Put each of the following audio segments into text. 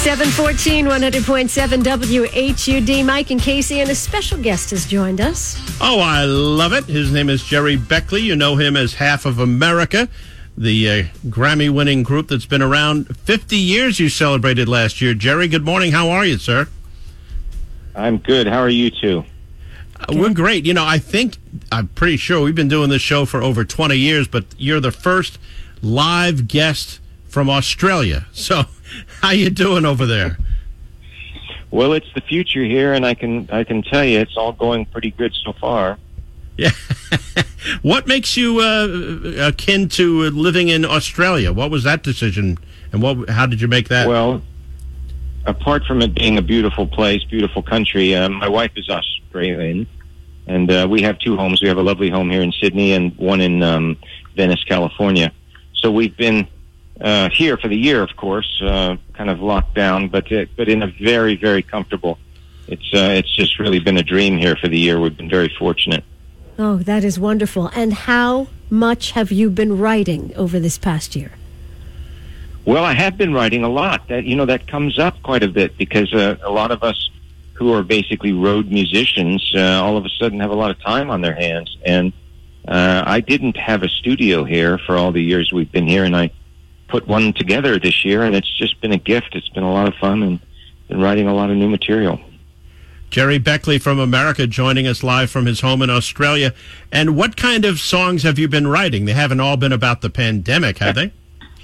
714, 100.7 WHUD. Mike and Casey, and a special guest has joined us. Oh, I love it. His name is Jerry Beckley. You know him as Half of America, the Grammy-winning group that's been around 50 years you celebrated last year. Jerry, good morning. How are you, sir? I'm good. How are you two? We're great. You know, I'm pretty sure we've been doing this show for over 20 years, but you're the first live guest from Australia. So how you doing over there? Well, it's the future here, and I can tell you it's all going pretty good so far. Yeah. What makes you akin to living in Australia? What was that decision, and how did you make that? Well, apart from it being a beautiful place, beautiful country, my wife is Australian, and we have two homes. We have a lovely home here in Sydney and one in Venice, California. So we've been here for the year, of course, kind of locked down, but in a very, very comfortable. It's just really been a dream here for the year. We've been very fortunate. Oh, that is wonderful. And how much have you been writing over this past year? Well, I have been writing a lot. That comes up quite a bit because a lot of us who are basically road musicians all of a sudden have a lot of time on their hands. And I didn't have a studio here for all the years we've been here, and I put one together this year, and it's just been a gift. It's been a lot of fun, and been writing a lot of new material. Jerry Beckley from America joining us live from his home in Australia. And what kind of songs have you been writing? They haven't all been about the pandemic, have they?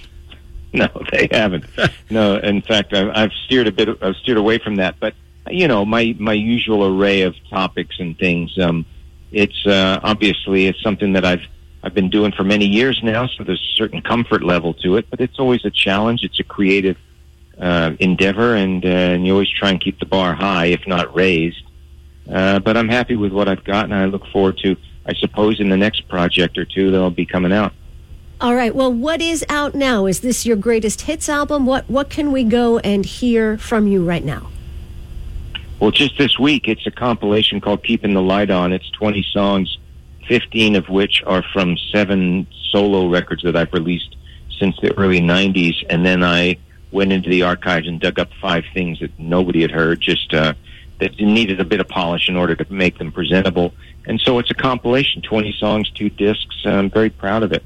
No, they haven't. No, in fact, I've steered away from that. But my usual array of topics and things. It's obviously it's something that I've been doing for many years now, so there's a certain comfort level to it. But it's always a challenge. It's a creative endeavor, and you always try and keep the bar high, if not raised. But I'm happy with what I've got, and I look forward to, I suppose, in the next project or two that'll be coming out. All right. Well, what is out now? Is this your greatest hits album? What can we go and hear from you right now? Well, just this week, it's a compilation called Keeping the Light On. It's 20 songs, 15 of which are from 7 solo records that I've released since the early 90s. And then I went into the archives and dug up 5 things that nobody had heard, just that needed a bit of polish in order to make them presentable. And so it's a compilation, 20 songs, 2 discs. I'm very proud of it.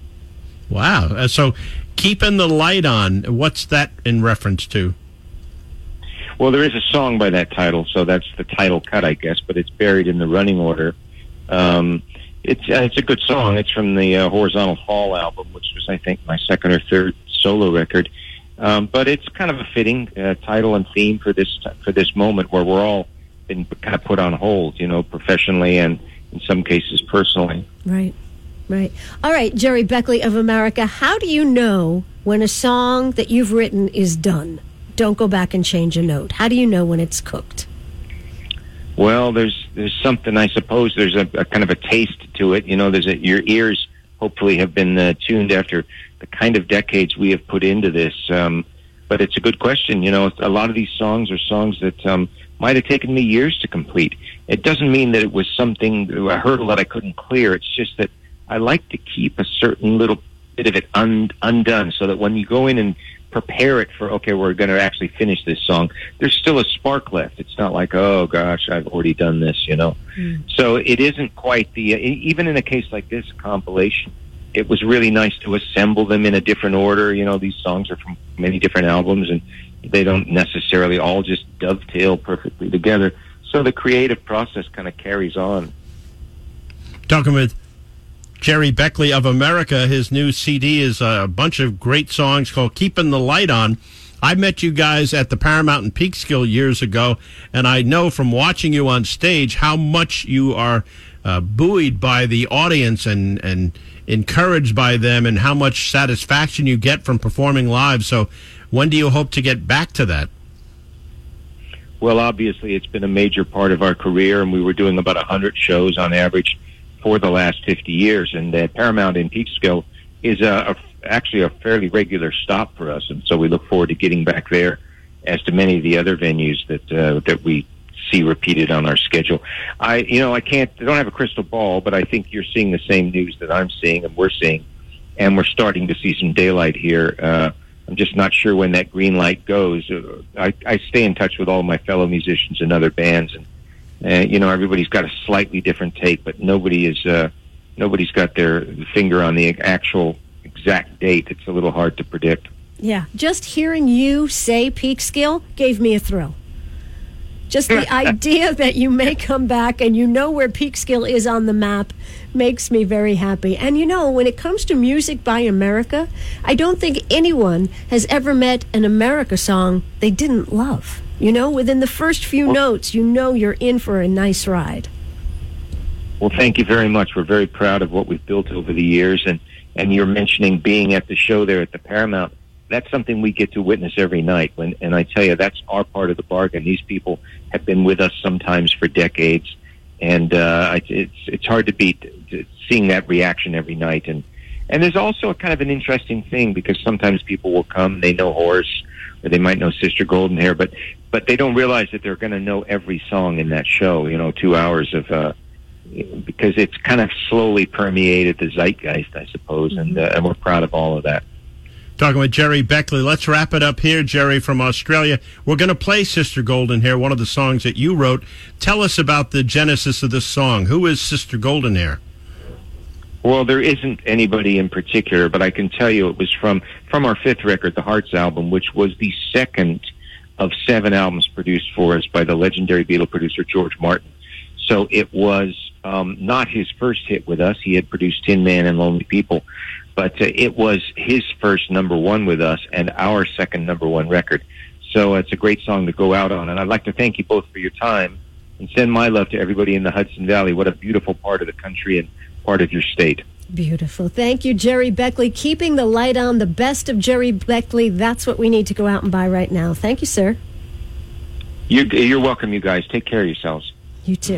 Wow. So Keeping the Light On, what's that in reference to? Well, there is a song by that title, so that's the title cut, I guess, but it's buried in the running order. It's a good song. It's from the Horizontal Fall album, which was, I think, my second or third solo record. But it's kind of a fitting title and theme for this moment where we're all been kind of put on hold, professionally and in some cases personally. Right. All right, Jerry Beckley of America, how do you know when a song that you've written is done? Don't go back and change a note. How do you know when it's cooked? Well, there's something, I suppose, there's a kind of a taste to it. Your ears hopefully have been tuned after the kind of decades we have put into this. But it's a good question. A lot of these songs are songs that might have taken me years to complete. It doesn't mean that it was a hurdle that I couldn't clear. It's just that I like to keep a certain little bit of it undone so that when you go in and prepare it for, okay, we're going to actually finish this song, there's still a spark left. It's not like, oh gosh, I've already done this, So it isn't quite even in a case like this compilation, it was really nice to assemble them in a different order. These songs are from many different albums, and they don't necessarily all just dovetail perfectly together. So the creative process kind of carries on. Talking with Jerry Beckley of America, his new CD is a bunch of great songs called Keeping the Light On. I met you guys at the Paramount in Peekskill years ago, and I know from watching you on stage how much you are buoyed by the audience and encouraged by them, and how much satisfaction you get from performing live. So when do you hope to get back to that? Well, obviously, it's been a major part of our career, and we were doing about 100 shows on average for the last 50 years. And Paramount in Peekskill is actually a fairly regular stop for us. And so we look forward to getting back there, as to many of the other venues that we see repeated on our schedule. I don't have a crystal ball, but I think you're seeing the same news that I'm seeing and we're seeing. And we're starting to see some daylight here I'm just not sure when that green light goes. I stay in touch with all my fellow musicians and other bands, and everybody's got a slightly different take, but nobody's got their finger on the actual exact date. It's a little hard to predict. Yeah, just hearing you say Peekskill gave me a thrill. Just the idea that you may come back and you know where Peekskill is on the map makes me very happy. And when it comes to music by America, I don't think anyone has ever met an America song they didn't love. Within the first few notes, you're in for a nice ride. Well, thank you very much. We're very proud of what we've built over the years. And you're mentioning being at the show there at the Paramount. That's something we get to witness every night. And I tell you, that's our part of the bargain. These people have been with us sometimes for decades, and it's hard to beat seeing that reaction every night. And there's also a kind of an interesting thing, because sometimes people will come, they know Horace, or they might know Sister Golden Hair, but they don't realize that they're going to know every song in that show. 2 hours of because it's kind of slowly permeated the zeitgeist, I suppose, and we're proud of all of that. Talking with Jerry Beckley. Let's wrap it up here, Jerry, from Australia. We're going to play Sister Golden Hair, one of the songs that you wrote. Tell us about the genesis of this song. Who is Sister Golden Hair? Well, there isn't anybody in particular, but I can tell you it was from our fifth record, the Hearts album, which was the second of 7 albums produced for us by the legendary Beatle producer George Martin. So it was not his first hit with us. He had produced Tin Man and Lonely People. But it was his first number one with us and our second number one record. So it's a great song to go out on. And I'd like to thank you both for your time and send my love to everybody in the Hudson Valley. What a beautiful part of the country and part of your state. Beautiful. Thank you, Jerry Beckley. Keeping the light on, the best of Jerry Beckley. That's what we need to go out and buy right now. Thank you, sir. You're welcome, you guys. Take care of yourselves. You too.